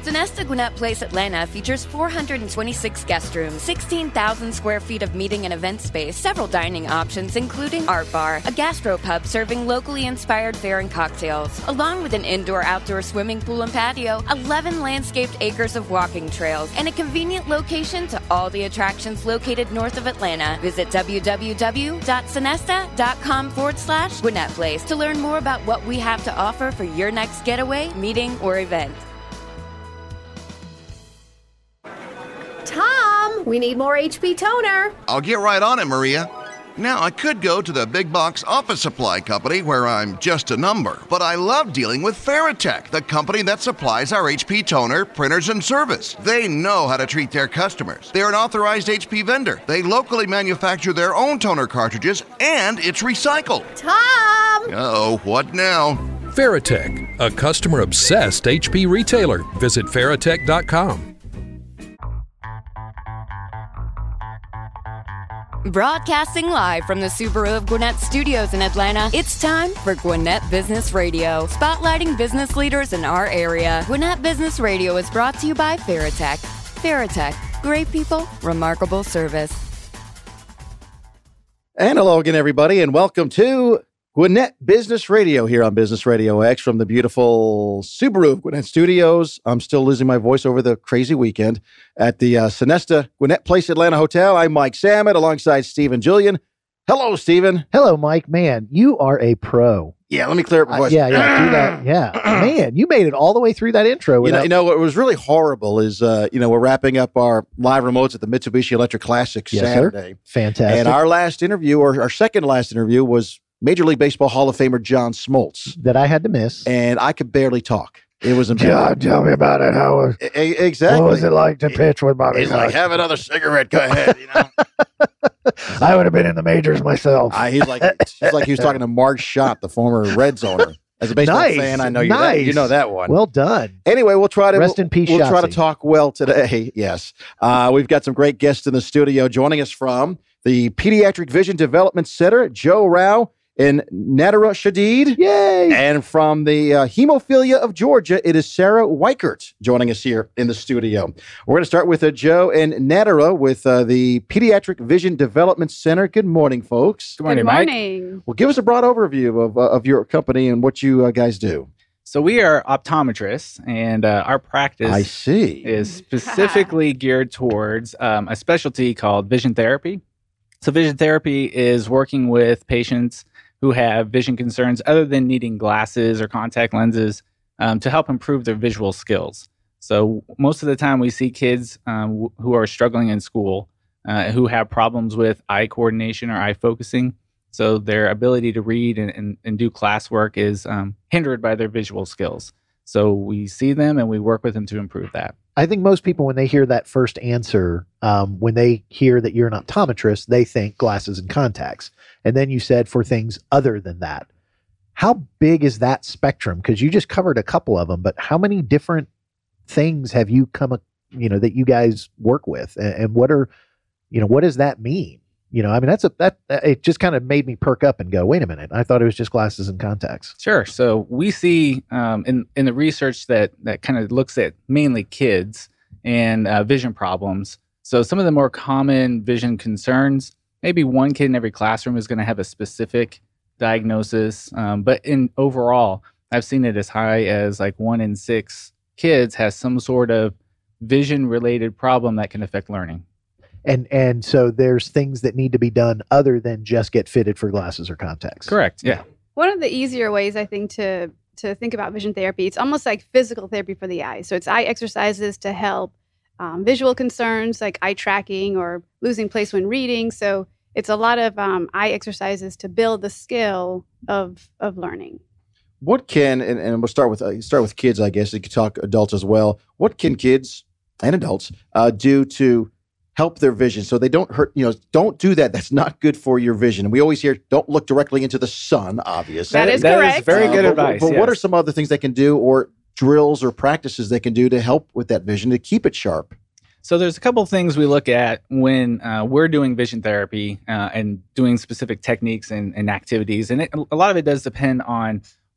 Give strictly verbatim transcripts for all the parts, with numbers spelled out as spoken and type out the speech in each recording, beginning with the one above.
Sonesta Gwinnett Place Atlanta features four hundred twenty-six guest rooms, sixteen thousand square feet of meeting and event space, several dining options including art bar, a gastropub serving locally inspired fare and cocktails, along with an indoor-outdoor swimming pool and patio, eleven landscaped acres of walking trails, and a convenient location to all the attractions located north of Atlanta. Visit www.sonesta.com forward slash Gwinnett Place to learn more about what we have to offer for your next getaway, meeting, or event. Tom, we need more H P toner. I'll get right on it, Maria. Now, I could go to the big box office supply company where I'm just a number, but I love dealing with Veritech, the company that supplies our H P toner, printers, and service. They know how to treat their customers. They're an authorized H P vendor. They locally manufacture their own toner cartridges, and it's recycled. Tom! Uh-oh, what now? Veritech, a customer-obsessed H P retailer. Visit Veritech dot com. Broadcasting live from the Subaru of Gwinnett Studios in Atlanta, it's time for Gwinnett Business Radio, spotlighting business leaders in our area. Gwinnett Business Radio is brought to you by Veritech. Veritech, great people, remarkable service. And hello again, everybody, and welcome to Gwinnett Business Radio here on Business Radio X from the beautiful Subaru of Gwinnett Studios. I'm still losing my voice over the crazy weekend at the uh, Sonesta Gwinnett Place Atlanta Hotel. I'm Mike Samet alongside Stephen Julian. Hello, Stephen. Hello, Mike. Man, you are a pro. Yeah, let me clear up my voice. Uh, yeah, yeah, do that. Yeah. Man, you made it all the way through that intro. You know, without- you know, what was really horrible is, uh, you know, we're wrapping up our live remotes at the Mitsubishi Electric Classic Yes, Saturday. Sir. Fantastic. And our last interview, or our second last interview, was Major League Baseball Hall of Famer John Smoltz. That I had to miss. And I could barely talk. It was John, embarrassing. tell me about it. How was, E- exactly. what was it like to pitch with Bobby? He's like, have another cigarette. Go ahead. You know. I would have been in the majors myself. I, he's like, he's like he was talking to Mark Schott, the former Reds owner. As a baseball Nice. fan, I know you. Nice. That, you know that one. Well done. Anyway, we'll try to Rest we'll, in peace, We'll try to Shotzi. talk well today. Yes, uh, we've got some great guests in the studio joining us from the Pediatric Vision Development Center, Joe Rao and Nadira Shadid. Yay. And from the uh, Hemophilia of Georgia, it is Sarah Weichert joining us here in the studio. We're going to start with uh, Joe and Nadira with uh, the Pediatric Vision Development Center. Good morning, folks. Good morning, Good Mike. morning. Well, give us a broad overview of, uh, of your company and what you uh, guys do. So we are optometrists, and uh, our practice I see. is specifically geared towards um, a specialty called vision therapy. So vision therapy is working with patients who have vision concerns other than needing glasses or contact lenses um, to help improve their visual skills. So most of the time we see kids um, w- who are struggling in school, uh, who have problems with eye coordination or eye focusing. So their ability to read and, and, and do classwork is um, hindered by their visual skills. So we see them and we work with them to improve that. I think most people, when they hear that first answer, um, when they hear that you're an optometrist, they think glasses and contacts. And then you said for things other than that. How big is that spectrum? Because you just covered a couple of them, but how many different things have you come, a- you know, that you guys work with? And, and what are, you know, what does that mean? You know, I mean, that's a, that, it just kind of made me perk up and go, wait a minute. I thought it was just glasses and contacts. Sure. So we see um, in in the research that that kind of looks at mainly kids and uh, vision problems. So some of the more common vision concerns, maybe one kid in every classroom is going to have a specific diagnosis. Um, but in overall, I've seen it as high as like one in six kids has some sort of vision related problem that can affect learning. And and so there's things that need to be done other than just get fitted for glasses or contacts. Correct. Yeah. One of the easier ways, I think, to to think about vision therapy, it's almost like physical therapy for the eye. So it's eye exercises to help um, visual concerns like eye tracking or losing place when reading. So it's a lot of um, eye exercises to build the skill of of learning. What can, and, and we'll start with uh, start with kids, I guess. You could talk adults as well. What can kids and adults uh, do to help their vision so they don't hurt, you know, don't do that. That's not good for your vision. And we always hear, don't look directly into the sun, obviously. That is that correct. is very Uh, good but, advice. But yes. what are some other things they can do, or drills or practices they can do to help with that vision, to keep it sharp? So there's a couple of things we look at when uh, we're doing vision therapy uh, and doing specific techniques and, and activities. And it, a lot of it does depend on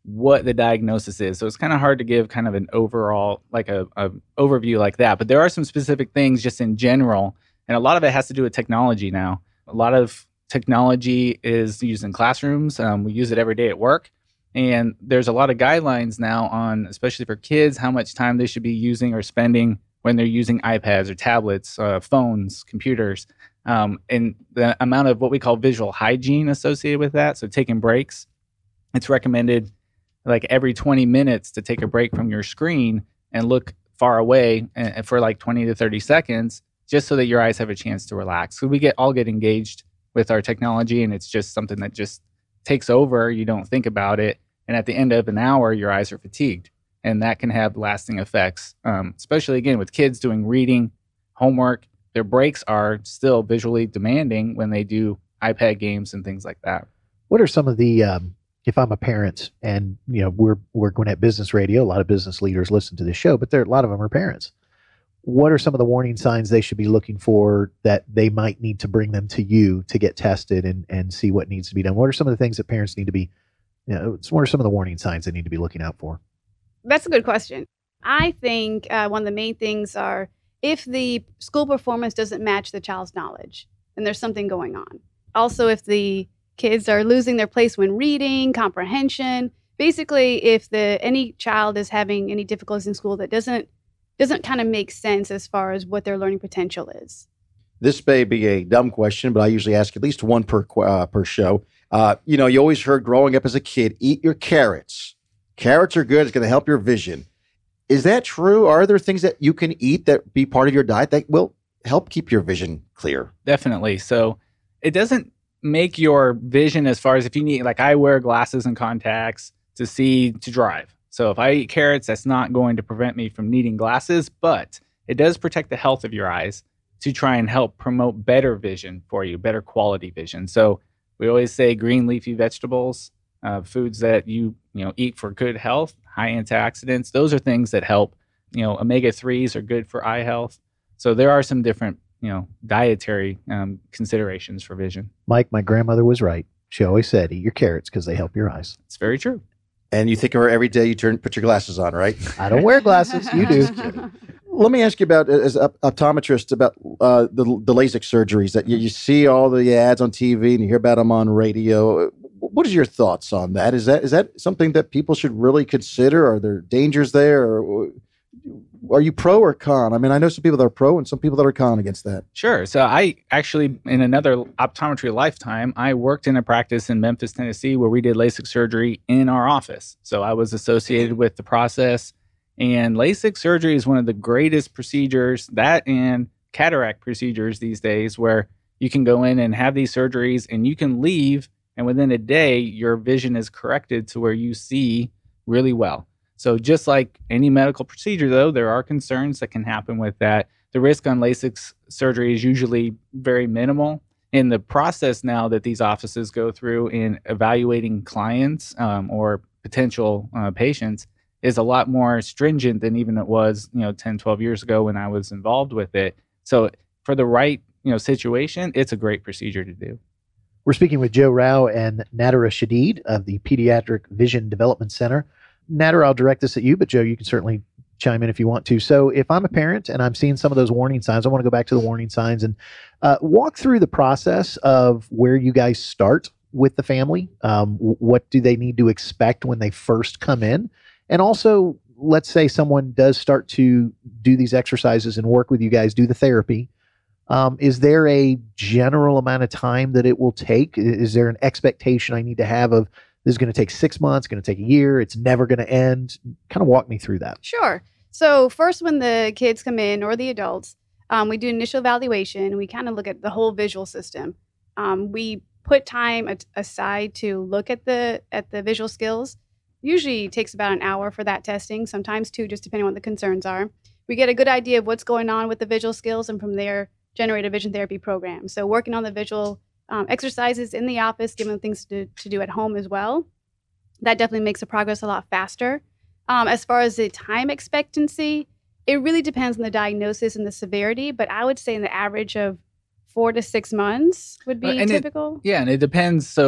what the diagnosis is. So it's kind of hard to give kind of an overall, like a, a overview like that. But there are some specific things just in general. And a lot of it has to do with technology now. A lot of technology is used in classrooms. Um, we use it every day at work. And there's a lot of guidelines now on, especially for kids, how much time they should be using or spending when they're using iPads or tablets, uh, phones, computers, um, and the amount of what we call visual hygiene associated with that. So taking breaks, it's recommended like every twenty minutes to take a break from your screen and look far away and, for like twenty to thirty seconds, just so that your eyes have a chance to relax. So we get all get engaged with our technology, and it's just something that just takes over. You don't think about it. And at the end of an hour, your eyes are fatigued. And that can have lasting effects, um, especially, again, with kids doing reading, homework. Their breaks are still visually demanding when they do iPad games and things like that. What are some of the, um, if I'm a parent and, you know, we're, we're Gwinnett Business Radio, a lot of business leaders listen to this show, but there, a lot of them are parents. What are some of the warning signs they should be looking for that they might need to bring them to you to get tested and, and see what needs to be done? What are some of the things that parents need to be, you know, what are some of the warning signs they need to be looking out for? That's a good question. I think uh, one of the main things are if the school performance doesn't match the child's knowledge, then there's something going on. Also, if the kids are losing their place when reading, comprehension, basically if the any child is having any difficulties in school that doesn't doesn't kind of make sense as far as what their learning potential is. This may be a dumb question, but I usually ask at least one per uh, per show. Uh, you know, you always heard growing up as a kid, eat your carrots. Carrots are good. It's going to help your vision. Is that true? Are there things that you can eat that be part of your diet that will help keep your vision clear? Definitely. So it doesn't make your vision as far as if you need, like I wear glasses and contacts to see, to drive. So if I eat carrots, that's not going to prevent me from needing glasses, but it does protect the health of your eyes to try and help promote better vision for you, better quality vision. So we always say green leafy vegetables, uh, foods that you you know eat for good health, high antioxidants. Those are things that help. You know, omega threes are good for eye health. So there are some different you know dietary um, considerations for vision. Mike, my grandmother was right. She always said, "Eat your carrots because they help your eyes." It's very true. And you think of her every day. You turn, put your glasses on, right? I don't wear glasses. You do. Let me ask you about, as an optometrist, about uh, the, the LASIK surgeries that you, you see all the ads on T V and you hear about them on radio. What is your thoughts on that? Is that is that something that people should really consider? Are there dangers there? Or are you pro or con? I mean, I know some people that are pro and some people that are con against that. Sure. So I actually, in another optometry lifetime, I worked in a practice in Memphis, Tennessee, where we did LASIK surgery in our office. So I was associated with the process. And LASIK surgery is one of the greatest procedures, that and cataract procedures these days, where you can go in and have these surgeries and you can leave, and within a day, your vision is corrected to where you see really well. So just like any medical procedure, though, there are concerns that can happen with that. The risk on LASIK surgery is usually very minimal. In the process now that these offices go through in evaluating clients um, or potential uh, patients, is a lot more stringent than even it was, you know, ten, twelve years ago when I was involved with it. So for the right, you know, situation, it's a great procedure to do. We're speaking with Joe Rao and Nadira Shadid of the Pediatric Vision Development Center. Nadira, I'll direct this at you, but Joe, you can certainly chime in if you want to. So if I'm a parent and I'm seeing some of those warning signs, I want to go back to the warning signs and uh, walk through the process of where you guys start with the family. Um, what do they need to expect when they first come in? And also, let's say someone does start to do these exercises and work with you guys, do the therapy. Um, is there a general amount of time that it will take? Is there an expectation I need to have of this is going to take six months, going to take a year, it's never going to end? Kind of walk me through that. Sure. So first, when the kids come in or the adults, um, we do initial evaluation. We kind of look at the whole visual system. Um, we put time a- aside to look at the at the visual skills. Usually takes about an hour for that testing, sometimes two, just depending on what the concerns are. We get a good idea of what's going on with the visual skills, and from there, generate a vision therapy program. So working on the visual um, exercises in the office, giving them things to, to do at home as well. That definitely makes the progress a lot faster. Um, as far as the time expectancy, it really depends on the diagnosis and the severity, but I would say in the average of four to six months would be Uh, and it- typical. Yeah, and it depends. So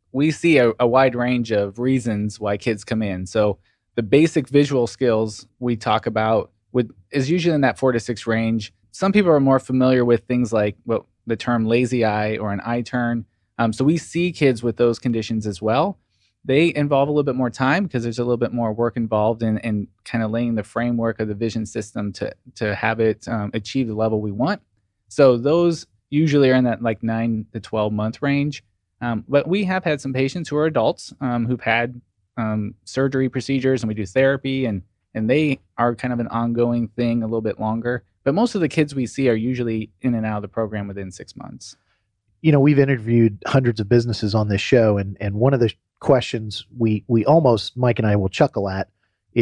we see a, a wide range of reasons why kids come in. So the basic visual skills we talk about with is usually in that four to six range. Some people are more familiar with things like what the term lazy eye or an eye turn. Um, so we see kids with those conditions as well. They involve a little bit more time because there's a little bit more work involved in, in kind of laying the framework of the vision system to to have it um, achieve the level we want. So those usually are in that like nine to twelve month range. Um, but we have had some patients who are adults um, who've had um, surgery procedures, and we do therapy, and and they are kind of an ongoing thing a little bit longer. But most of the kids we see are usually in and out of the program within six months. You know, we've interviewed hundreds of businesses on this show, and and one of the questions we we almost, Mike and I will chuckle at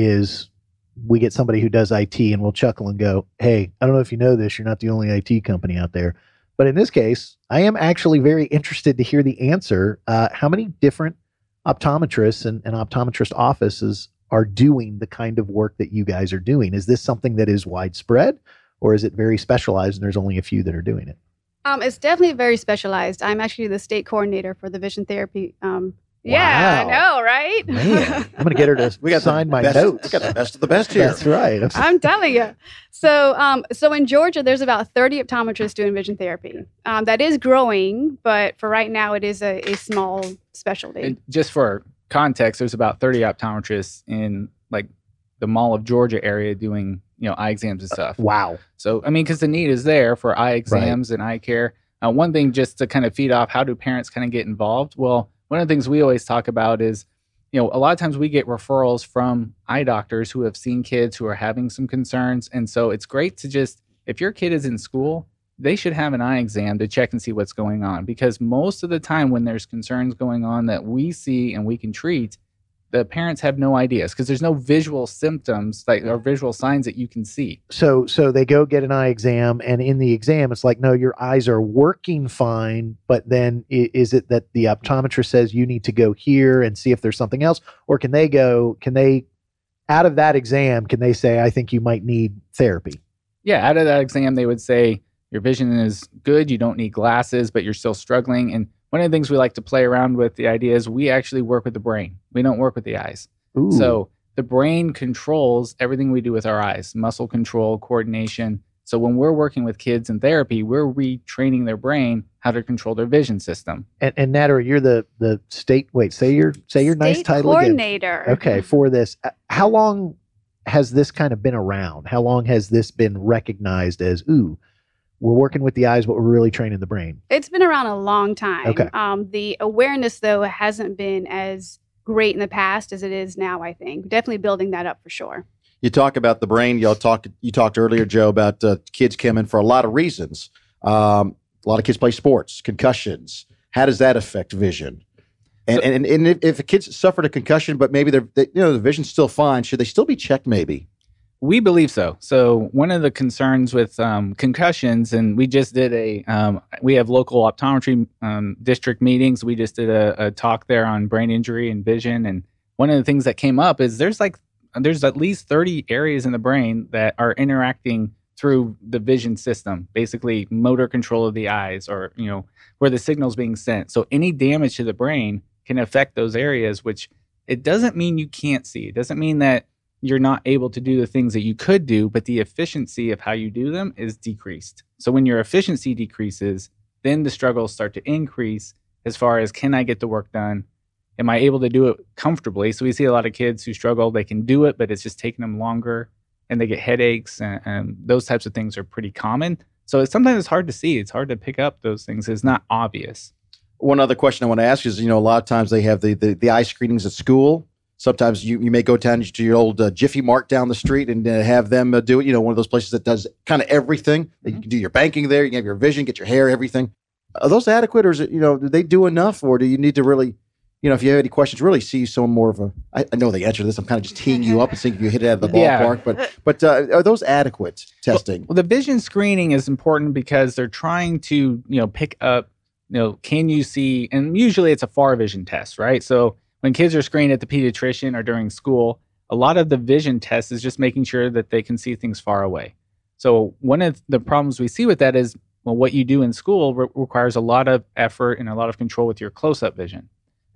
is we get somebody who does I T and we'll chuckle and go, hey, I don't know if you know this, you're not the only I T company out there. But in this case, I am actually very interested to hear the answer. Uh, how many different optometrists and, and optometrist offices are doing the kind of work that you guys are doing? Is this something that is widespread, or is it very specialized and there's only a few that are doing it? Um, it's definitely very specialized. I'm actually the state coordinator for the vision therapy. Um, yeah, Wow. I know, right? Man, I'm going to get her to We got the sign my best, notes. We got the best of the best here. That's right. I'm- I'm telling you. So, um, so in Georgia, there's about thirty optometrists doing vision therapy. Um, that is growing, but for right now, it is a, a small specialty. And just for context, there's about thirty optometrists in like the Mall of Georgia area doing, you know, eye exams and stuff. Wow. So, I mean, because the need is there for eye exams and eye care. Uh, one thing just to kind of feed off, how do parents kind of get involved? Well, one of the things we always talk about is, you know, a lot of times we get referrals from eye doctors who have seen kids who are having some concerns. And so it's great to just, if your kid is in school, they should have an eye exam to check and see what's going on. Because most of the time when there's concerns going on that we see and we can treat, the parents have no ideas because there's no visual symptoms like or visual signs that you can see. So, so they go get an eye exam, and in the exam, it's like, no, your eyes are working fine. But then, i- is it that the optometrist says you need to go here and see if there's something else, or can they go? Can they, out of that exam, can they say, I think you might need therapy? Yeah, out of that exam, they would say your vision is good, you don't need glasses, but you're still struggling. And one of the things we like to play around with the idea is we actually work with the brain. We don't work with the eyes. Ooh. So the brain controls everything we do with our eyes, muscle control, coordination. So when we're working with kids in therapy, we're retraining their brain how to control their vision system. And, and Natalie, you're the the state. Wait, say your say your nice State title again. coordinator. Okay, for this, uh, how long has this kind of been around? How long has this been recognized as, ooh, we're working with the eyes, but we're really training the brain? It's been around a long time. Okay. Um, the awareness, though, hasn't been as great in the past as it is now, I think. Definitely building that up for sure. You talk about the brain. Y'all talk. You talked earlier, Joe, about uh, kids coming for a lot of reasons. Um, a lot of kids play sports, concussions. How does that affect vision? And and, and if, if a kid's suffered a concussion, but maybe they're they, you know the vision's still fine, should they still be checked? Maybe. We believe so. So one of the concerns with um, concussions, and we just did a, um, we have local optometry um, district meetings. We just did a, a talk there on brain injury and vision. And one of the things that came up is there's like, there's at least thirty areas in the brain that are interacting through the vision system, basically motor control of the eyes, or, you know, where the signal's being sent. So any damage to the brain can affect those areas, which it doesn't mean you can't see. It doesn't mean that you're not able to do the things that you could do, but the efficiency of how you do them is decreased. So when your efficiency decreases, then the struggles start to increase as far as, can I get the work done? Am I able to do it comfortably? So we see a lot of kids who struggle, they can do it, but it's just taking them longer, and they get headaches, and, and those types of things are pretty common. So it's, sometimes it's hard to see. It's hard to pick up those things. It's not obvious. One other question I want to ask is, you know, a lot of times they have the the, the eye screenings at school. Sometimes you, you may go down to your old uh, Jiffy Mart down the street and uh, have them uh, do it. You know, one of those places that does kind of everything. You can do your banking there. You can have your vision, get your hair, everything. Are those adequate, or is it, you know, do they do enough, or do you need to really, you know, if you have any questions, really see some more of a, I, I know the answer to this. I'm kind of just teeing you up and seeing if you hit it out of the Yeah. ballpark, but, but uh, are those adequate testing? Well, the vision screening is important because they're trying to, you know, pick up, you know, can you see, and usually it's a far vision test, right? So when kids are screened at the pediatrician or during school, a lot of the vision test is just making sure that they can see things far away. So one of the problems we see with that is, well, what you do in school re- requires a lot of effort and a lot of control with your close-up vision.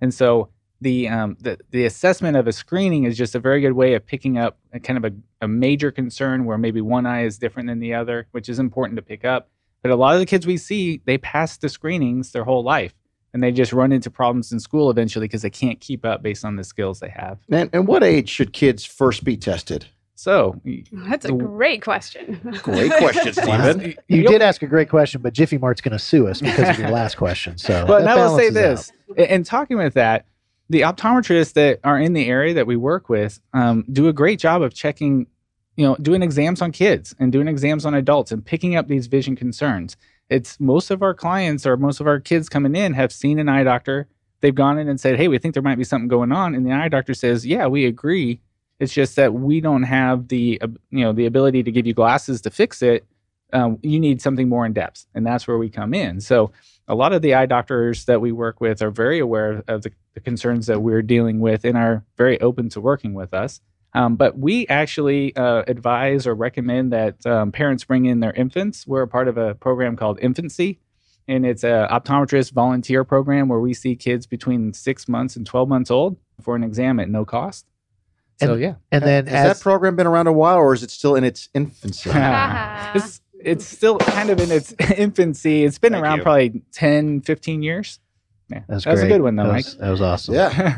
And so the um, the the assessment of a screening is just a very good way of picking up a kind of a, a major concern where maybe one eye is different than the other, which is important to pick up. But a lot of the kids we see, they pass the screenings their whole life, and they just run into problems in school eventually because they can't keep up based on the skills they have. And, and what age should kids first be tested? So That's a great question. Great question, Stephen. You did ask a great question, but Jiffy Mart's going to sue us because of your last question. So, but that I will say balances this: in in talking with that, the optometrists that are in the area that we work with um, do a great job of checking, you know, doing exams on kids and doing exams on adults and picking up these vision concerns. It's most of our clients or most of our kids coming in have seen an eye doctor. They've gone in and said, "Hey, we think there might be something going on," and the eye doctor says, "Yeah, we agree. It's just that we don't have the, uh, you know, the ability to give you glasses to fix it. Um, you need something more in depth," and that's where we come in. So a lot of the eye doctors that we work with are very aware of the, the concerns that we're dealing with and are very open to working with us. Um, but we actually uh, advise or recommend that um, parents bring in their infants. We're a part of a program called Infancy, and it's an optometrist volunteer program where we see kids between six months and twelve months old for an exam at no cost. So, And- yeah. And then Has as that program been around a while, or is it still in its infancy? it's, it's still kind of in its infancy. It's been Thank around you. probably ten, fifteen years. Yeah, That's that was a great. good one, though, that Mike. was, that was awesome. Yeah.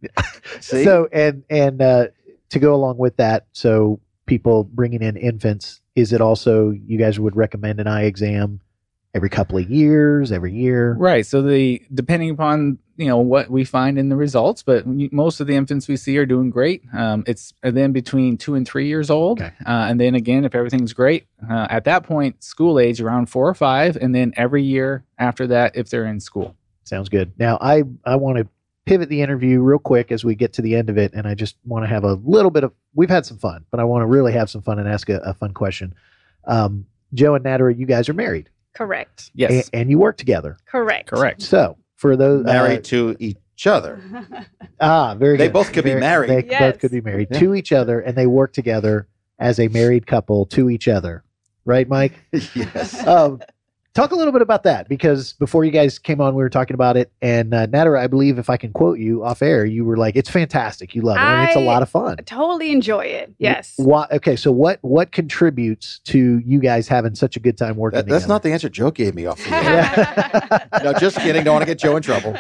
See? So and and uh, to go along with that, so people bringing in infants, is it also you guys would recommend an eye exam every couple of years, every year? Right. So the depending upon you know what we find in the results, but we- most of the infants we see are doing great. Um, it's then between two and three years old, Okay. uh, and then again, if everything's great, uh, at that point, school age around four or five, and then every year after that, if they're in school. Sounds good. Now I I want to pivot the interview real quick as we get to the end of it, and I just want to have a little bit of. We've had some fun, but I want to really have some fun and ask a, a fun question. Um, Joe and Natara, you guys are married, Correct. Yes. a- and you work together. Correct. Correct. So for those Married uh, to each other. ah, very They good. both could be Very- married. They Yes. both could be married Yeah. to each other, and they work together as a married couple to each other. Right, Mike? Yes. um, talk a little bit about that, because before you guys came on, we were talking about it. And uh, Natara, I believe if I can quote you off air, you were like, "It's fantastic. You love it. I mean, it's a I- lot of fun." Totally enjoy it. Yes. Why, okay, so what what contributes to you guys having such a good time working That, that's together? not the answer Joe gave me off the air. No, just kidding. Don't want to get Joe in trouble.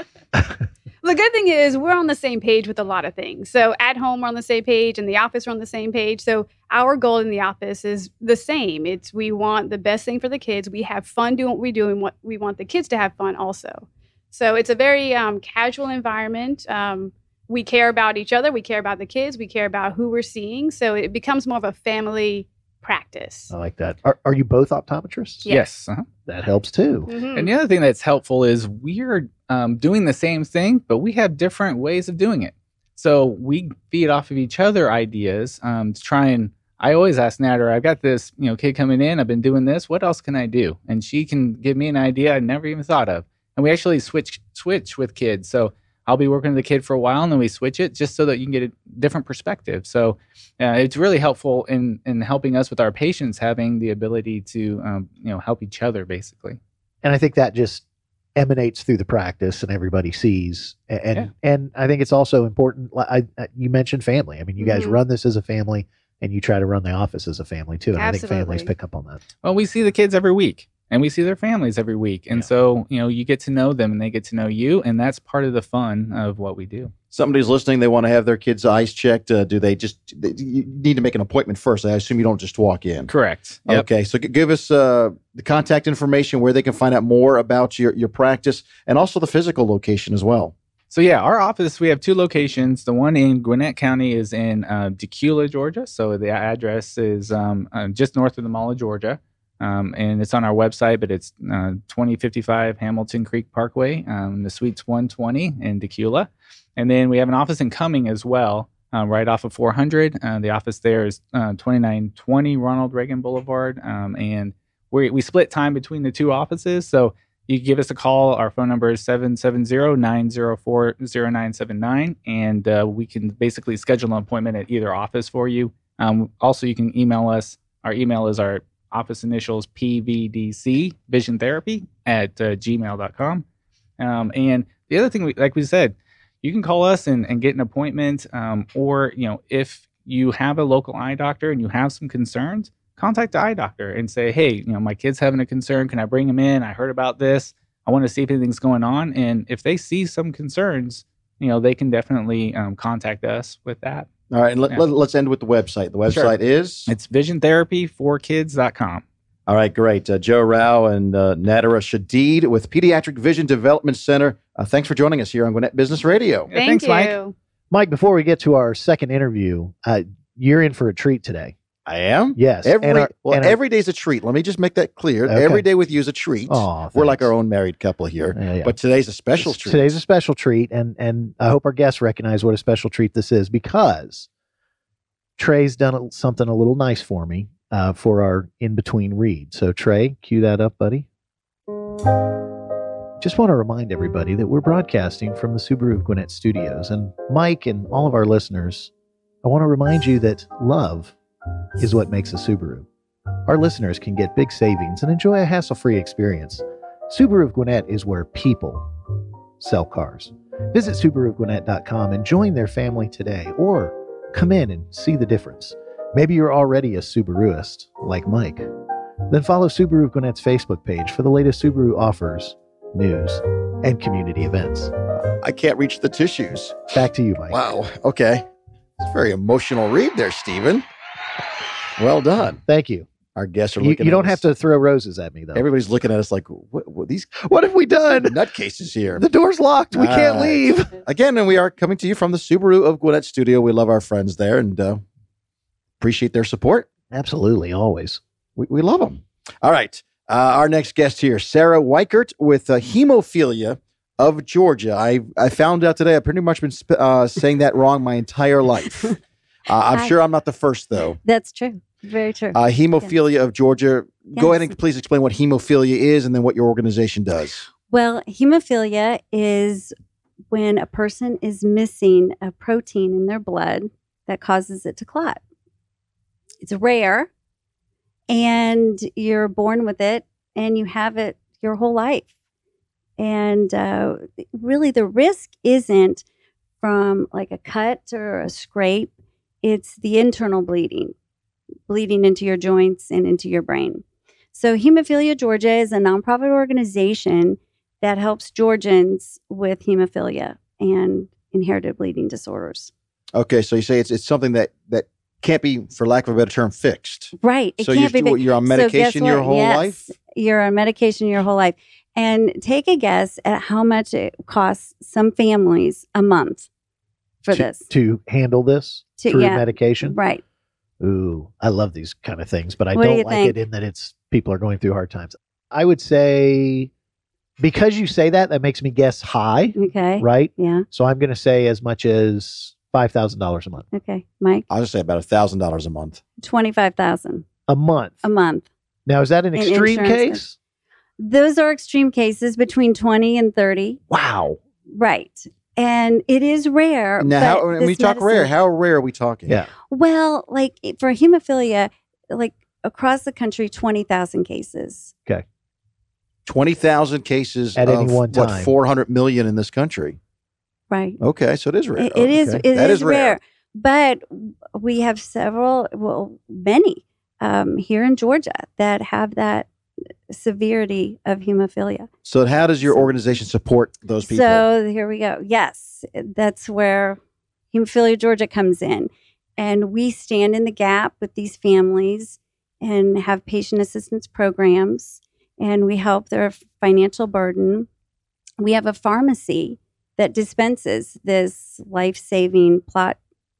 The good thing is we're on the same page with a lot of things. So at home, we're on the same page. In the office, we're on the same page. So our goal in the office is the same. It's we want the best thing for the kids. We have fun doing what we do, and what we want the kids to have fun also. So it's a very um, casual environment. Um, we care about each other. We care about the kids. We care about who we're seeing. So it becomes more of a family practice. I like that. Are, are you both optometrists? Yes. Uh-huh. That helps too. Mhm. And the other thing that's helpful is we're um, doing the same thing, but we have different ways of doing it. So we feed off of each other ideas um, to try and. I always ask Natter, I've got this, you know, kid coming in. I've been doing this. What else can I do? And she can give me an idea I never even thought of. And we actually switch switch with kids. So I'll be working with the kid for a while, and then we switch it just so that you can get a different perspective. So uh, it's really helpful in in helping us with our patients having the ability to um, you know help each other basically. And I think that just emanates through the practice, and everybody sees. A- And Yeah. and I think it's also important. li- I, I you mentioned family. I mean, you guys Mhm. run this as a family, and you try to run the office as a family too. And I think families Absolutely. pick up on that. Well, we see the kids every week, and we see their families every week, and Yeah. so you know you get to know them, and they get to know you, and that's part of the fun of what we do. Somebody's listening. They want to have their kids' eyes checked. Uh, do they just, they, you need to make an appointment first. I assume you don't just walk in. Correct. Yep. Okay, so g- give us uh, the contact information where they can find out more about your, your practice, and also the physical location as well. So yeah, our office, we have two locations. The one in Gwinnett County is in uh, Decula, Georgia. So the address is um, uh, just north of the Mall of Georgia. Um, and it's on our website, but it's uh, twenty fifty-five Hamilton Creek Parkway, um, the Suites one twenty in Decula. And then we have an office in Cumming as well, uh, right off of four hundred. Uh, the office there is uh, twenty-nine twenty Ronald Reagan Boulevard. Um, and we we split time between the two offices. So you can give us a call. Our phone number is seven seven zero, nine zero four, zero nine seven nine. And uh, we can basically schedule an appointment at either office for you. Um, also, you can email us. Our email is our office initials P V D C, Vision Therapy, at uh, gmail dot com. Um, and the other thing, we, like we said, you can call us and, and get an appointment. Um, or, you know, if you have a local eye doctor and you have some concerns, contact the eye doctor and say, hey, you know, my kid's having a concern. Can I bring him in? I heard about this. I want to see if anything's going on. And if they see some concerns, you know, they can definitely um, contact us with that. All right. And let, Yeah. let, let's end with the website. The website Sure. is? It's vision therapy for kids dot com. All right, great. Uh, Joe Rao and uh, Nadira Shadid with Pediatric Vision Development Center. Uh, thanks for joining us here on Gwinnett Business Radio. Yeah, Thank thanks, you. Mike. Mike, before we get to our second interview, uh, you're in for a treat today. I am? Yes. Every, and our- well, and our- every day's a treat. Let me just make that clear. Okay. Every day with you is a treat. Aw, We're like thanks. our own married couple here. Yeah, yeah. But today's a special treat. Today's a special treat, and and I hope our guests recognize what a special treat this is, because Trey's done a- something a little nice for me uh, for our in-between read. So Trey, cue that up, buddy. Just want to remind everybody that we're broadcasting from the Subaru of Gwinnett studios. And Mike and all of our listeners, I want to remind you that love is what makes a Subaru. Our listeners can get big savings and enjoy a hassle-free experience. Subaru of Gwinnett is where people sell cars. Visit Subaru of Gwinnett dot com and join their family today, or come in and see the difference. Maybe you're already a Subaruist, like Mike. Then follow Subaru of Gwinnett's Facebook page for the latest Subaru offers, news, and community events. I can't reach the tissues. Back to you, Mike. Wow. Okay. It's a very emotional read there, Stephen. Well done. Thank you. Our guests are You, looking you at don't us. have to throw roses at me, though. Everybody's looking at us like, what, what these What have we done? nutcases here? The door's locked. We can't All right. leave. Again, and we are coming to you from the Subaru of Gwinnett studio. We love our friends there and uh, appreciate their support. Absolutely, always. We, we love them. All right. Uh, our next guest here, Sarah Weichert with uh, Hemophilia of Georgia. I, I found out today I've pretty much been sp- uh, saying that wrong my entire life. Uh, I'm I- sure I'm not the first, though. That's true. Very true. Uh, Hemophilia of Georgia. Go ahead Yes. and please explain what hemophilia is and then what your organization does. Well, hemophilia is when a person is missing a protein in their blood that causes it to clot. It's rare, and you're born with it, and you have it your whole life. And uh, really, the risk isn't from like a cut or a scrape, it's the internal bleeding, bleeding into your joints and into your brain. So Hemophilia Georgia is a nonprofit organization that helps Georgians with hemophilia and inherited bleeding disorders. Okay, so you say it's it's something that that can't be, for lack of a better term, fixed. Right. It So can't you're, be. you're on So guess medication your what? whole Yes, life? You're on medication your whole life. And take a guess at how much it costs some families a month for to, this. To handle this To- through yeah, medication. Right. Ooh, I love these kind of things, but I What do don't you like think? it in that it's people are going through hard times. I would say, because you say that, that makes me guess high, Okay. right? Yeah. So I'm going to say as much as five thousand dollars a month. Okay. Mike, I'll just say about a thousand dollars a month. twenty-five thousand A month. a month. Now, is that an In extreme insurance. case? Those are extreme cases between twenty and thirty. Wow. Right. And it is rare. Now, but how, when we this talk rare, medicine- how rare are we talking? Yeah. Well, like for hemophilia, like across the country, twenty thousand cases. twenty thousand cases At of, any one what, time. four hundred million in this country. Right. Okay, so it is rare. It, it is. Okay. It That is is rare. But we have several, well, many um, here in Georgia that have that severity of hemophilia. So how does your So- organization support those people? So here we go. Yes, that's where Hemophilia Georgia comes in. And we stand in the gap with these families and have patient assistance programs, and we help their financial burden. We have a pharmacy that dispenses this life-saving plot,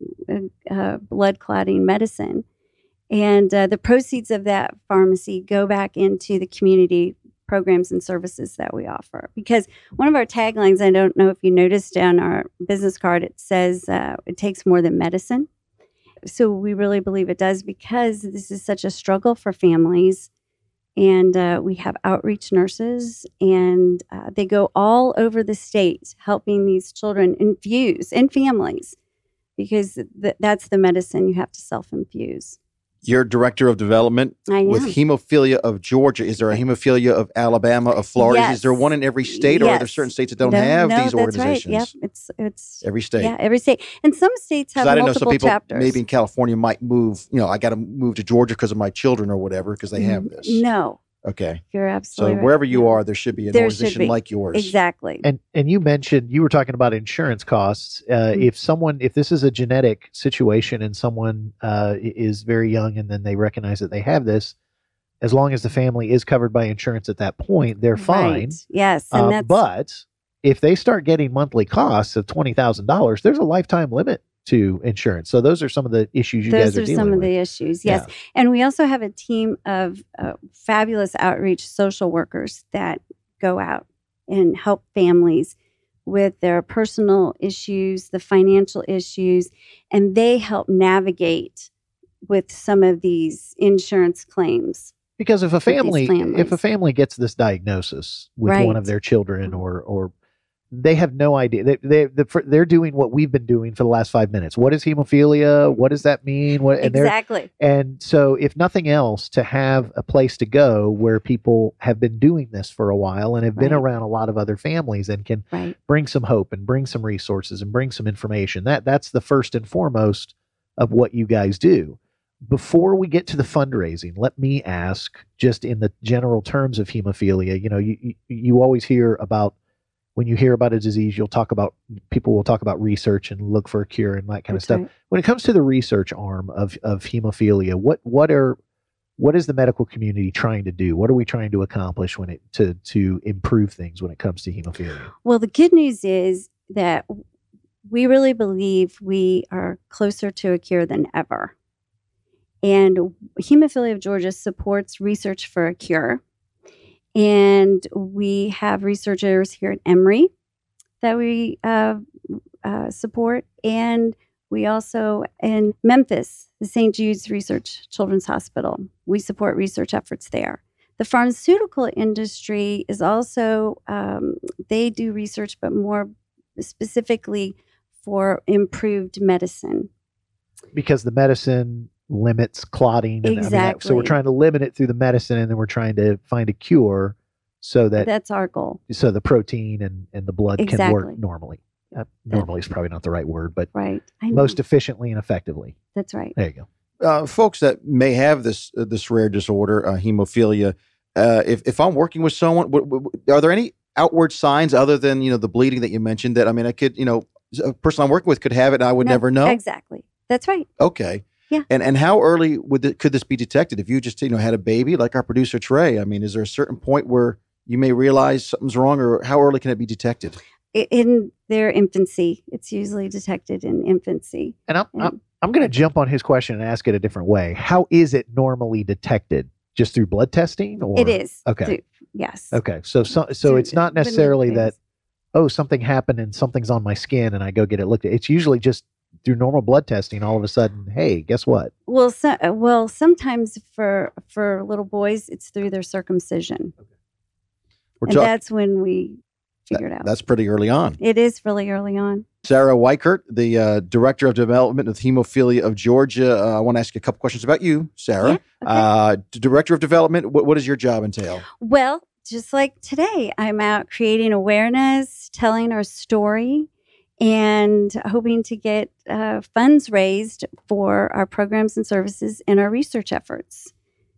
uh, blood clotting medicine. And uh, the proceeds of that pharmacy go back into the community programs and services that we offer. Because one of our taglines, I don't know if you noticed on our business card, it says uh, it takes more than medicine. So we really believe it does, because this is such a struggle for families. And uh, we have outreach nurses, and uh, they go all over the state helping these children infuse and families, because th- that's the medicine you have to self-infuse. You're director of development I with am. Hemophilia of Georgia. Is there a Hemophilia of Alabama, of Florida? Yes. Is there one in every state, or are there Yes. certain states that don't no, have no, these that's organizations? Right. Yep. It's it's Every state. Yeah, every state. And some states have Because I didn't know multiple some people chapters. maybe in California might move. You know, I got to move to Georgia because of my children or whatever because they have this. No, Okay. you're So absolutely right. wherever you are, there should be an There should organization be. like yours. Exactly. And and you mentioned you were talking about insurance costs. Uh, Mhm. If someone, if this is a genetic situation and someone uh, i- is very young and then they recognize that they have this, as long as the family is covered by insurance at that point, they're fine. Right. Yes, and Uh, that's but if they start getting monthly costs of twenty thousand dollars, there's a lifetime limit to insurance. So those are some of the issues you those guys are, are dealing some with. of the issues. Yes, and we also have a team of uh, fabulous outreach social workers that go out and help families with their personal issues, the financial issues, and they help navigate with some of these insurance claims. Because if a with these family, if a families. family gets this diagnosis with Right. one of their children, or or they have no idea, they they the- they're doing what we've been doing for the last five minutes. What is hemophilia? What does that mean? What and they're- Exactly. And so, if nothing else, to have a place to go where people have been doing this for a while and have been Right. around a lot of other families and can Right. bring some hope and bring some resources and bring some information. That that's the first and foremost of what you guys do. Before we get to the fundraising, let me ask, just in the general terms of hemophilia, you know, you you, you always hear about, when you hear about a disease, you'll talk about, people will talk about research and look for a cure and that kind That's of stuff. right. When it comes to the research arm of of hemophilia, what what are what is the medical community trying to do? What are we trying to accomplish when it to to improve things when it comes to hemophilia? Well, the good news is that we really believe we are closer to a cure than ever. And Hemophilia of Georgia supports research for a cure. And we have researchers here at Emory that we uh, uh, support. And we also, in Memphis, the Saint Jude's Research Children's Hospital, we support research efforts there. The pharmaceutical industry is also, um, they do research, but more specifically for improved medicine. Because the medicine limits clotting. And, I mean, that- so we're Exactly. trying to limit it through the medicine, and then we're trying to find a cure so that That's our goal. so the protein and, and the blood can Exactly. work normally. Uh, normally is probably not the right word, but Right. I know. most efficiently and effectively. That's right. There you go. Uh, folks that may have this uh, this rare disorder, uh, hemophilia, uh, if if I'm working with someone, w- w- are there any outward signs other than you know the bleeding that you mentioned? That I mean, I could you know a person I'm working with could have it, and I would No, never know. Exactly. That's right. Okay. Yeah. And and how early would it, could this be detected? If you just you know had a baby, like our producer Trey, I mean, is there a certain point where you may realize something's wrong, or how early can it be detected? I- In their infancy, it's usually detected in infancy. And I'm, Yeah. I'm, I'm going to jump on his question and ask it a different way. How is it normally detected? Just through blood testing? Or? It is. Okay. through- yes. Okay. So, so, so Through it's not the necessarily that, nucleus. oh, something happened and something's on my skin and I go get it looked at. It's usually just through normal blood testing. All of a sudden, hey, guess what? Well, so, uh, well, sometimes for for little boys, it's through their circumcision, We're and talk- that's when we figure it out. That's pretty early on. It is really early on. Sarah Weichert, the uh, Director of Development of Hemophilia of Georgia. Uh, I want to ask you a couple questions about you, Sarah. Yeah, okay. uh, D- Director of Development, what, what does your job entail? Well, just like today, I'm out creating awareness, telling our story, and hoping to get uh, funds raised for our programs and services and our research efforts.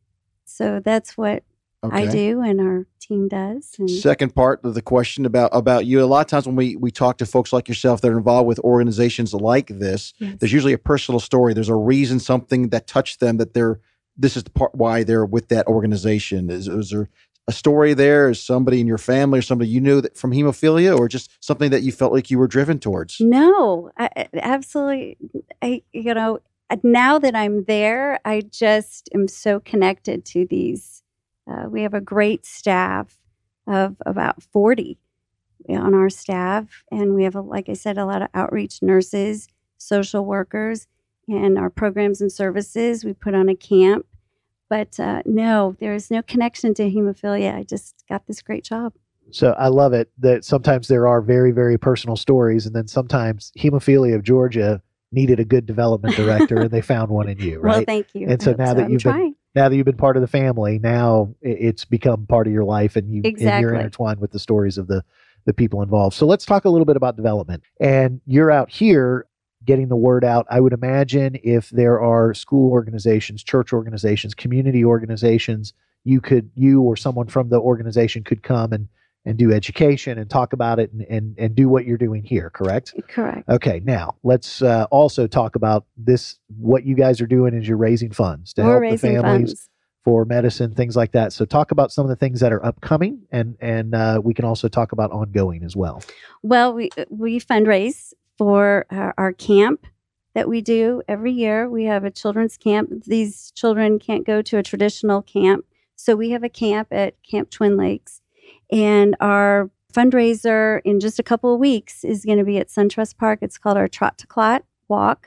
So that's what I Okay. do and our team does. And Second part of the question about about you. A lot of times when we we talk to folks like yourself that are involved with organizations like this, Yes. there's usually a personal story. There's a reason, something that touched them, that they're this is the part why they're with that organization. Is, is there a story there? Is somebody in your family or somebody you knew that from hemophilia, or just something that you felt like you were driven towards? No, I, I- absolutely. I, you know, now that I'm there, I just am so connected to these. Uh, we have a great staff of about forty on our staff, and we have, a, like I said, a lot of outreach nurses, social workers, and our programs and services. We put on a camp, but uh, no, there is no connection to hemophilia. I just got this great job. So I love it that sometimes there are very, very personal stories, and then sometimes Hemophilia of Georgia needed a good development director, and they found one in you, right? Well, thank you. And so I hope now that I'm you've been trying. now that you've been part of the family, now i- it's become part of your life, and you and you're Exactly. intertwined with the stories of the the people involved. So let's talk a little bit about development. And you're out here getting the word out. I would imagine if there are school organizations, church organizations, community organizations, you could you or someone from the organization could come and and do education and talk about it and and, and do what you're doing here, correct? Correct. Okay, now let's uh, also talk about this. What you guys are doing is you're raising funds to We're help raising the families funds. for medicine, things like that. So talk about some of the things that are upcoming, and and uh, we can also talk about ongoing as well. Well, we we fundraise for our, our camp that we do every year. We have a children's camp. These children can't go to a traditional camp, so we have a camp at Camp Twin Lakes, and our fundraiser in just a couple of weeks is going to be at SunTrust Park. It's called our Trot to Clot Walk,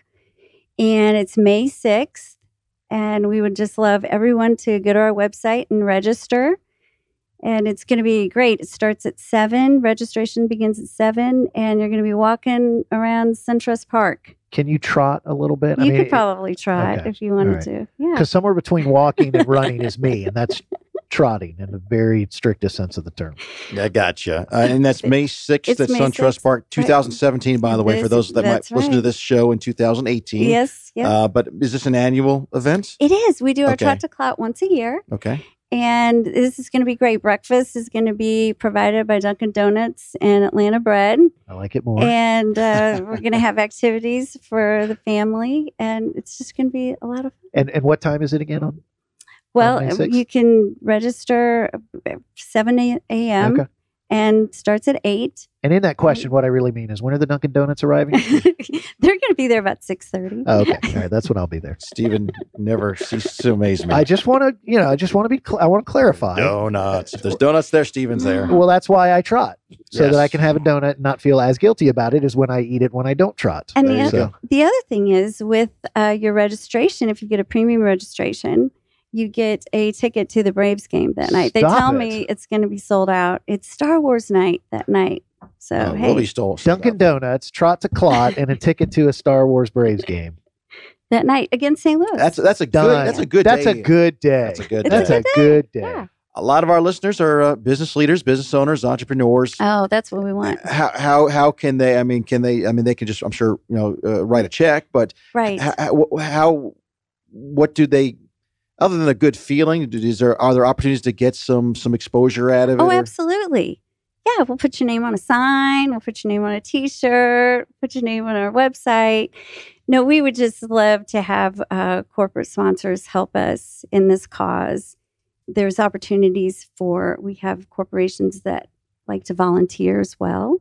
and it's May sixth. And we would just love everyone to go to our website and register. And it's going to be great. It starts at seven. Registration begins at seven. And you're going to be walking around SunTrust Park. Can you trot a little bit? You could probably try okay. it if you wanted All right. to. Yeah. Because somewhere between walking and running is me, and that's trotting in the very strictest sense of the term. I gotcha. Uh, and that's May sixth It's at May SunTrust sixth, Park, twenty seventeen, by the way, for This- those that might that's listen to right. this show in two thousand eighteen. Yes. Yes. Uh, but is this an annual event? It is. We do our Okay. Trot to Clot once a year. Okay. And this is going to be great. Breakfast is going to be provided by Dunkin' Donuts and Atlanta Bread. I like it more. And uh, we're going to have activities for the family. And it's just going to be a lot of fun. And and what time is it again on? Well, May sixth? you can register at seven a.m. Okay. and starts at eight. And in that question, what I really mean is, when are the Dunkin' Donuts arriving? They're going to be there about six thirty. Oh, okay. All right. That's when I'll be there. Stephen never ceases to amaze me. I just want to, you know, I just want to be, cl- I want to clarify. Donuts. If there's donuts there, Stephen's there. Well, that's why I trot, so Yes. that I can have a donut and not feel as guilty about it as when I eat it when I don't trot. And There the you other, go. the other thing is with uh, your registration, if you get a premium registration, you get a ticket to the Braves game that night. They Stop tell it. me it's going to be sold out. It's Star Wars night that night. So, Oh, hey, we'll be stole. Dunkin' Donuts, trot to clot, and a ticket to a Star Wars Braves game. that night against Saint Louis. That's that's a Done. good. That's a good. That's day. a good day. That's a good. It's a That's day. a good good day. Yeah. A lot of our listeners are uh, business leaders, business owners, entrepreneurs. Oh, that's what we want. How how how can they? I mean, can they? I mean, they can just. I'm sure you know, uh, write a check. But Right. how, how what do they? Other than a good feeling, do- is there are there opportunities to get some some exposure out of it? Oh, or- absolutely. Yeah, we'll put your name on a sign. We'll put your name on a T-shirt. Put your name on our website. No, we would just love to have uh, corporate sponsors help us in this cause. There's opportunities for, we have corporations that like to volunteer as well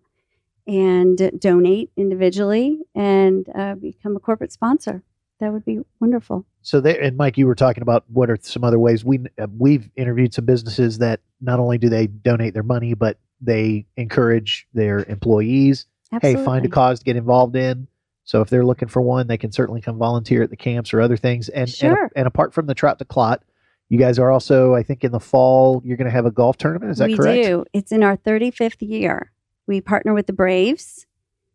and donate individually and uh, become a corporate sponsor. That would be wonderful. So there, and Mike, you were talking about what are some other ways. We uh, we've interviewed some businesses that not only do they donate their money, but they encourage their employees. Absolutely. Hey, find a cause to get involved in. So if they're looking for one, they can certainly come volunteer at the camps or other things. And Sure. and, and apart from the Trot to Clot, you guys are also, I think, in the fall you're going to have a golf tournament. Is that we correct? do. It's in our thirty-fifth year. We partner with the Braves.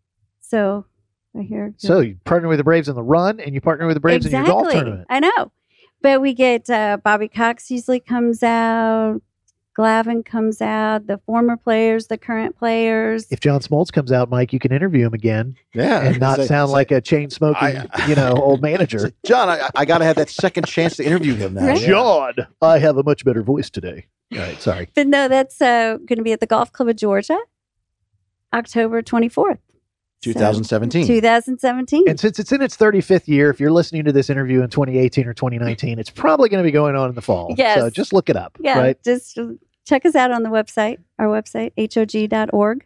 So I hear. So you partner with the Braves in the run, and you partner with the Braves exactly. in your golf tournament. I know. But we get uh, Bobby Cox usually comes out. Glavin comes out. The former players, the current players. If John Smoltz comes out, Mike, you can interview him again. Yeah, and not say- sound say- like a chain smoking, I- you know, old manager. John, I, I got to have that second chance to interview him now. Right. Yeah. John, I have a much better voice today. All right, sorry. But no, that's uh, going to be at the Golf Club of Georgia, October twenty-fourth. twenty seventeen. twenty seventeen. And since it's in its thirty-fifth year, if you're listening to this interview in twenty eighteen or twenty nineteen, it's probably going to be going on in the fall. Yes. So just look it up. Yeah, Right. just check us out on the website, our website, H O G dot org.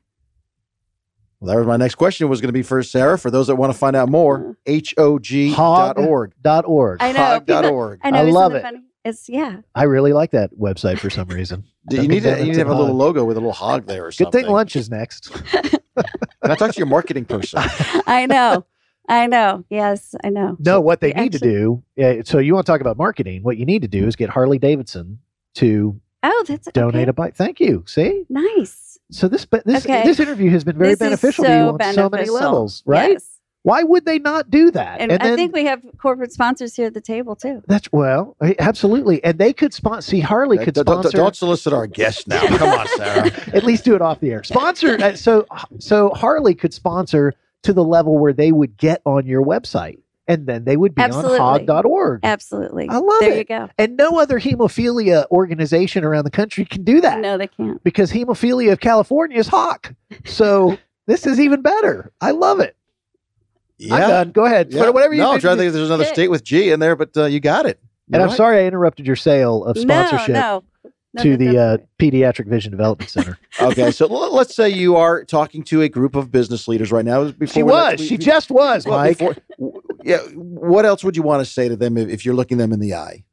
Well, that was my next question was going to be for Sarah. For those that want to find out more, H O G dot org. Dot org. I know. Hog dot people- org. I know. I isn't love that it. Funny? It's, yeah. I really like that website for some reason. You need to, you need to have a little logo with a little hog there or Good something. thing lunch is next. Can I talk to your marketing person? I know. I know. Yes, I know. No, what they we need actually- to do. Uh, so you want to talk about marketing? What you need to do is get Harley Davidson to Oh, that's donate okay. a bike. Thank you. See, Nice. so this but this Okay. this interview has been very This is beneficial to so you on so many beneficial. levels, right? Yes. Why would they not do that? And, And I then- think we have corporate sponsors here at the table too. That's well, eh, absolutely, and they could sponsor. See, Harley could Don't- don't- sponsor. Don't solicit our guests now. Come on, Sarah. At least do it off the air. Sponsor. uh, so so Harley could sponsor to the level where they would get on your website, and then they would be Absolutely. on hog dot org. Absolutely. I love there it. you go. And no other hemophilia organization around the country can do that. No, they can't. Because Hemophilia of California is Hawk. So this is even better. I love it. Yeah. I'm done. Go ahead. Yeah. Whatever you no, I'm think. trying to think if there's another Good. state with G in there, but uh, you got it. And You're I'm right. sorry I interrupted your sale of sponsorship No, no. no to no, the no. uh, Pediatric Vision Development Center. Okay, so l- let's say you are talking to a group of business leaders right now. Before She we let- was. we- She we- just was, well, Mike. before- w- yeah. What else would you want to say to them if, if you're looking them in the eye?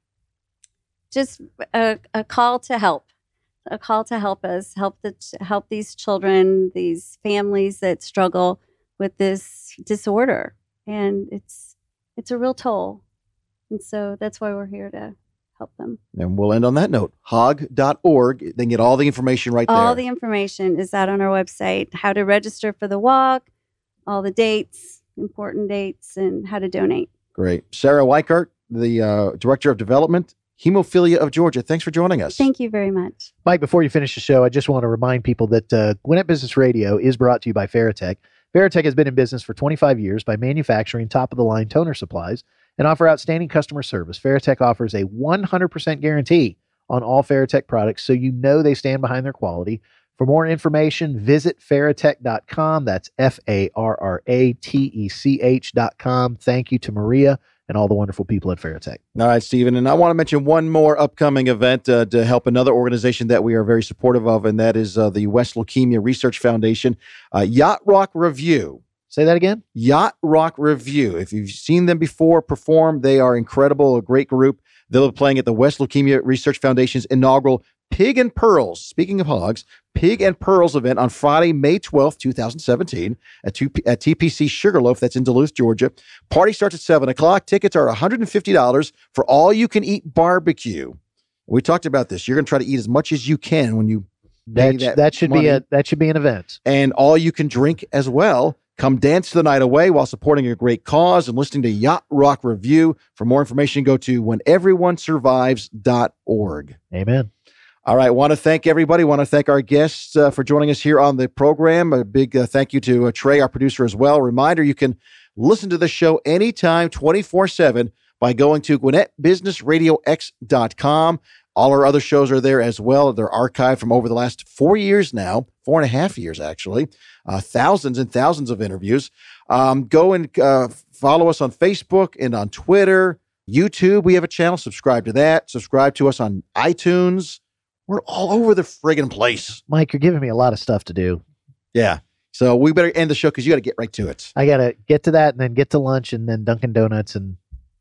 Just a, a call to help. A call to help us, help the help these children, these families that struggle with this disorder. And it's it's a real toll. And so that's why we're here to help them. And we'll end on that note. hog dot org. They can get all the information right All there. the information is out on our website, how to register for the walk, all the dates, important dates, and how to donate. Great. Sarah Weichert, the uh, Director of Development, Hemophilia of Georgia. Thanks for joining us. Thank you very much. Mike, before you finish the show, I just want to remind people that uh, Gwinnett Business Radio is brought to you by Faratech. Faratech has been in business for twenty-five years by manufacturing top-of-the-line toner supplies and offer outstanding customer service. Faratech offers a one hundred percent guarantee on all Faratech products, so you know they stand behind their quality. For more information, visit faratech dot com. That's F A R R A T E C H dot com. Thank you to Maria and all the wonderful people at Faratech. All right, Stephen. And I want to mention one more upcoming event uh, to help another organization that we are very supportive of, and that is uh, the West Leukemia Research Foundation. Uh, Yacht Rock Review. Say that again? Yacht Rock Review. If you've seen them before perform, they are incredible, a great group. They'll be playing at the West Leukemia Research Foundation's inaugural Pig and Pearls, speaking of hogs, Pig and Pearls event on Friday, May twelfth, twenty seventeen at, two, at T P C Sugarloaf. That's in Duluth, Georgia. Party starts at seven o'clock. Tickets are one hundred fifty dollars for all-you-can-eat barbecue. We talked about this. You're going to try to eat as much as you can when you pay That, that, that should money. be a that should be an event. And all you can drink as well. Come dance the night away while supporting a great cause and listening to Yacht Rock Review. For more information, go to when everyone survives dot org. Amen. All right. Want to thank everybody. Want to thank our guests uh, for joining us here on the program. A big uh, thank you to uh, Trey, our producer, as well. Reminder, you can listen to the show anytime, twenty-four seven, by going to Gwinnett Business Radio X dot com. All our other shows are there as well. They're archived from over the last four years now, four and a half years, actually. Uh, thousands and thousands of interviews. Um, go and uh, follow us on Facebook and on Twitter, YouTube. We have a channel. Subscribe to that. Subscribe to us on iTunes. We're all over the friggin' place. Mike, you're giving me a lot of stuff to do. Yeah. So we better end the show because you got to get right to it. I got to get to that and then get to lunch and then Dunkin' Donuts and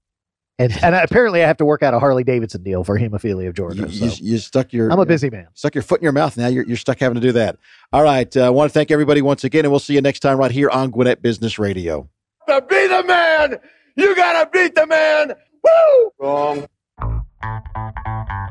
and and apparently I have to work out a Harley Davidson deal for Hemophilia of Georgia. You, so. you, you stuck your. I'm a busy man. Stuck your foot in your mouth. Now you're, you're stuck having to do that. All right. I uh, want to thank everybody once again, and we'll see you next time right here on Gwinnett Business Radio. To be the man, you got to beat the man. Woo! Wrong.